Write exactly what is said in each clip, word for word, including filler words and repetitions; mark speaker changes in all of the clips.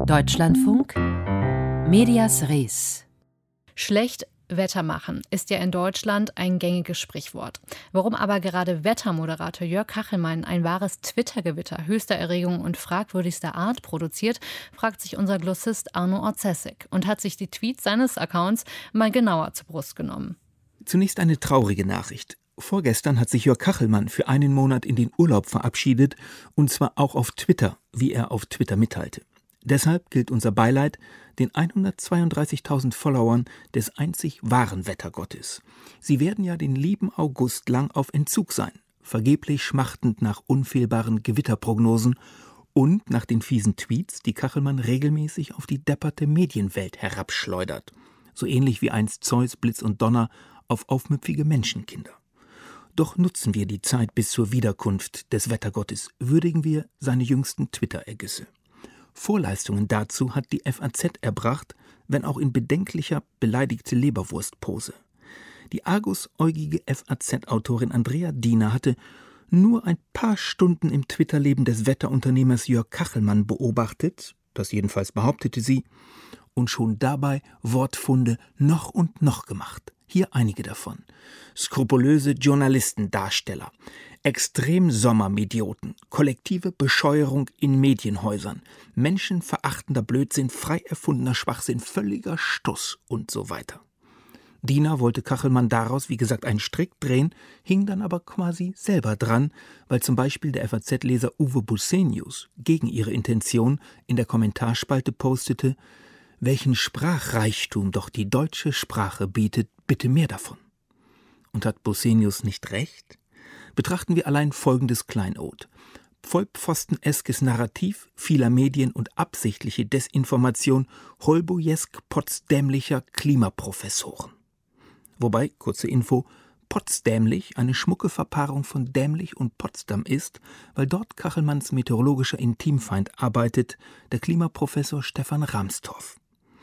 Speaker 1: Deutschlandfunk Medias Res.
Speaker 2: Schlecht Wetter machen ist ja in Deutschland ein gängiges Sprichwort. Warum aber gerade Wettermoderator Jörg Kachelmann ein wahres Twitter-Gewitter höchster Erregung und fragwürdigster Art produziert, fragt sich unser Glossist Arno Orzesek und hat sich die Tweets seines Accounts mal genauer zur Brust genommen.
Speaker 3: Zunächst eine traurige Nachricht. Vorgestern hat sich Jörg Kachelmann für einen Monat in den Urlaub verabschiedet, und zwar auch auf Twitter, wie er auf Twitter mitteilte. Deshalb gilt unser Beileid den hundertzweiunddreißigtausend Followern des einzig wahren Wettergottes. Sie werden ja den lieben August lang auf Entzug sein, vergeblich schmachtend nach unfehlbaren Gewitterprognosen und nach den fiesen Tweets, die Kachelmann regelmäßig auf die depperte Medienwelt herabschleudert. So ähnlich wie einst Zeus, Blitz und Donner auf aufmüpfige Menschenkinder. Doch nutzen wir die Zeit bis zur Wiederkunft des Wettergottes, würdigen wir seine jüngsten Twitter-Ergüsse. Vorleistungen dazu hat die F A Z erbracht, wenn auch in bedenklicher, beleidigte Leberwurstpose. Die argusäugige F A Z-Autorin Andrea Diener hatte nur ein paar Stunden im Twitterleben des Wetterunternehmers Jörg Kachelmann beobachtet, das jedenfalls behauptete sie, und schon dabei Wortfunde noch und noch gemacht. Hier einige davon. Skrupulöse Journalistendarsteller, Extrem-Sommermedioten, kollektive Bescheuerung in Medienhäusern, menschenverachtender Blödsinn, frei erfundener Schwachsinn, völliger Stuss und so weiter. Diener wollte Kachelmann daraus, wie gesagt, einen Strick drehen, hing dann aber quasi selber dran, weil zum Beispiel der F A Z-Leser Uwe Bussenius gegen ihre Intention in der Kommentarspalte postete: Welchen Sprachreichtum doch die deutsche Sprache bietet, bitte mehr davon. Und hat Bussenius nicht recht? Betrachten wir allein folgendes Kleinod. Vollpfosteneskes Narrativ vieler Medien und absichtliche Desinformation holbojesk-potsdämlicher Klimaprofessoren. Wobei, kurze Info, Potsdämlich eine schmucke Verpaarung von dämlich und Potsdam ist, weil dort Kachelmanns meteorologischer Intimfeind arbeitet, der Klimaprofessor Stefan Rahmstorff.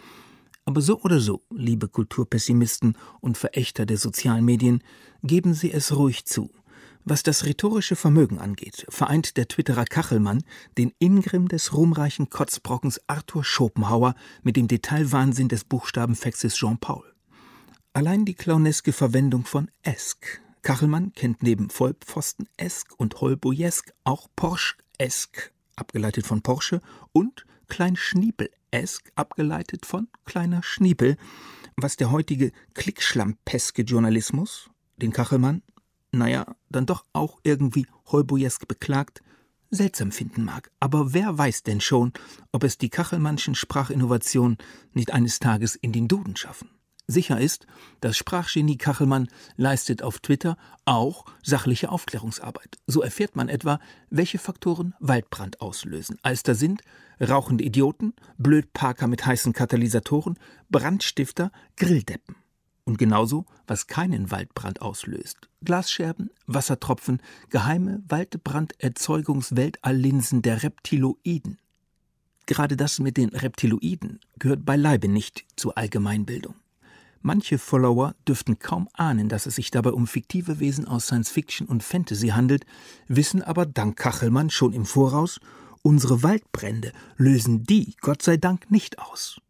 Speaker 3: Aber so oder so, liebe Kulturpessimisten und Verächter der sozialen Medien, geben Sie es ruhig zu. Was das rhetorische Vermögen angeht, vereint der Twitterer Kachelmann den Ingrimm des ruhmreichen Kotzbrockens Arthur Schopenhauer mit dem Detailwahnsinn des Buchstabenfexes Jean-Paul. Allein die clowneske Verwendung von esk. Kachelmann kennt neben Vollpfosten-esk und Holbojesk auch Porsche-esk, abgeleitet von Porsche, und Kleinschniepel-esk, abgeleitet von kleiner Schniepel, was der heutige klickschlampeske Journalismus, den Kachelmann, naja, dann doch auch irgendwie holbojesk beklagt, seltsam finden mag. Aber wer weiß denn schon, ob es die Kachelmannschen Sprachinnovationen nicht eines Tages in den Duden schaffen? Sicher ist, das Sprachgenie Kachelmann leistet auf Twitter auch sachliche Aufklärungsarbeit. So erfährt man etwa, welche Faktoren Waldbrand auslösen. Als da sind rauchende Idioten, Blödparker mit heißen Katalysatoren, Brandstifter, Grilldeppen. Und genauso, was keinen Waldbrand auslöst. Glasscherben, Wassertropfen, geheime Waldbranderzeugungsweltalllinsen der Reptiloiden. Gerade das mit den Reptiloiden gehört beileibe nicht zur Allgemeinbildung. Manche Follower dürften kaum ahnen, dass es sich dabei um fiktive Wesen aus Science-Fiction und Fantasy handelt, wissen aber dank Kachelmann schon im Voraus, unsere Waldbrände lösen die, Gott sei Dank, nicht aus.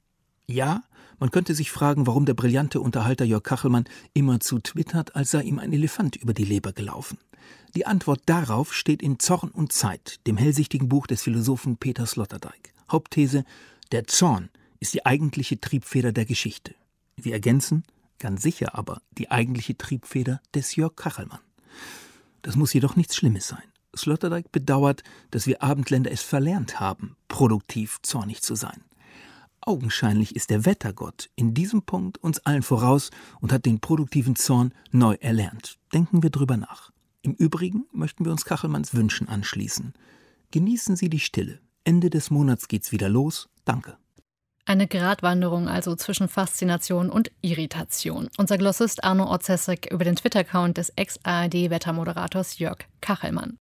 Speaker 3: Ja, man könnte sich fragen, warum der brillante Unterhalter Jörg Kachelmann immerzu twittert, als sei ihm ein Elefant über die Leber gelaufen. Die Antwort darauf steht in Zorn und Zeit, dem hellsichtigen Buch des Philosophen Peter Sloterdijk. Hauptthese: Der Zorn ist die eigentliche Triebfeder der Geschichte. Wir ergänzen, ganz sicher aber, die eigentliche Triebfeder des Jörg Kachelmann. Das muss jedoch nichts Schlimmes sein. Sloterdijk bedauert, dass wir Abendländer es verlernt haben, produktiv zornig zu sein. Augenscheinlich ist der Wettergott in diesem Punkt uns allen voraus und hat den produktiven Zorn neu erlernt. Denken wir drüber nach. Im Übrigen möchten wir uns Kachelmanns Wünschen anschließen. Genießen Sie die Stille. Ende des Monats geht's wieder los. Danke.
Speaker 2: Eine Gratwanderung also zwischen Faszination und Irritation. Unser Glossist Arno Orzesek über den Twitter-Account des Ex-A R D-Wettermoderators Jörg Kachelmann.